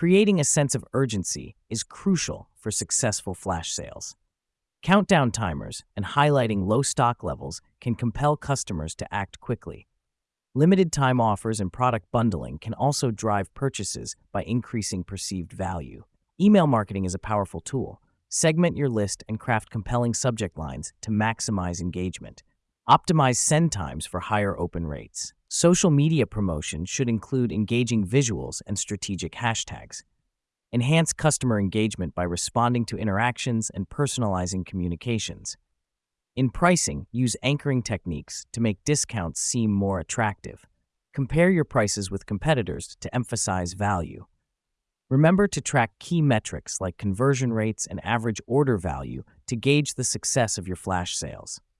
Creating a sense of urgency is crucial for successful flash sales. Countdown timers and highlighting low stock levels can compel customers to act quickly. Limited time offers and product bundling can also drive purchases by increasing perceived value. Email marketing is a powerful tool. Segment your list and craft compelling subject lines to maximize engagement. Optimize send times for higher open rates. Social media promotion should include engaging visuals and strategic hashtags. Enhance customer engagement by responding to interactions and personalizing communications. In pricing, use anchoring techniques to make discounts seem more attractive. Compare your prices with competitors to emphasize value. Remember to track key metrics like conversion rates and average order value to gauge the success of your flash sales.